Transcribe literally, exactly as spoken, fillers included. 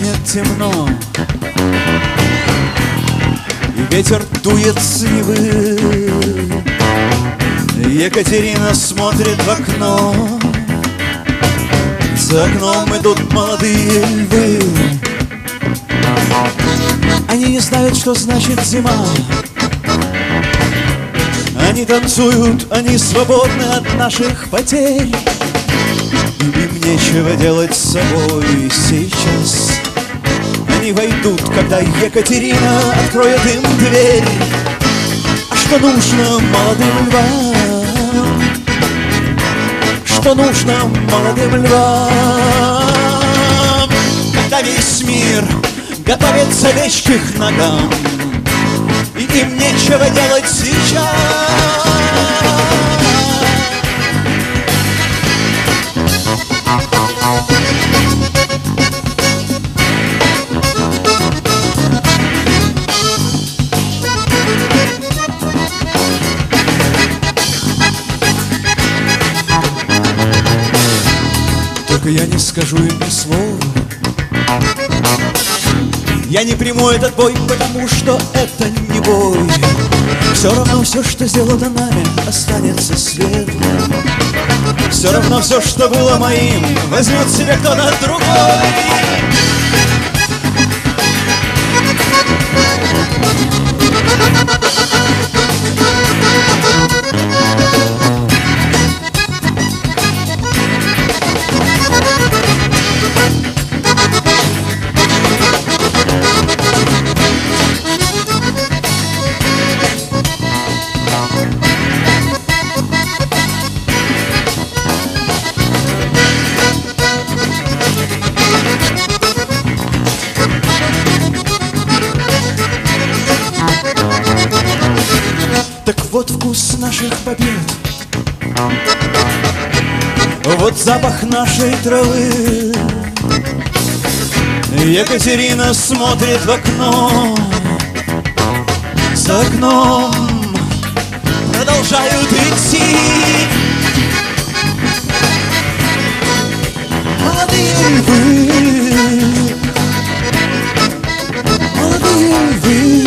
станет темно, и ветер дует с Невы. Екатерина смотрит в окно, за окном идут молодые львы. Они не знают, что значит зима. Они танцуют, они свободны от наших потерь. Им нечего делать с собой сейчас. Они войдут, когда Екатерина откроет им дверь. А что нужно молодым львам? Что нужно молодым львам? Когда весь мир готовится лечь к их ногам, и им нечего делать сейчас. Только я не скажу им ни слова. Я не приму этот бой, потому что это не бой. Все равно все, что сделано нами, останется следом. Все равно все, что было моим, возьмет себе кто-то другой. Так вот вкус наших побед, вот запах нашей травы. Екатерина смотрит в окно, за окном продолжают идти молодые львы, молодые львы.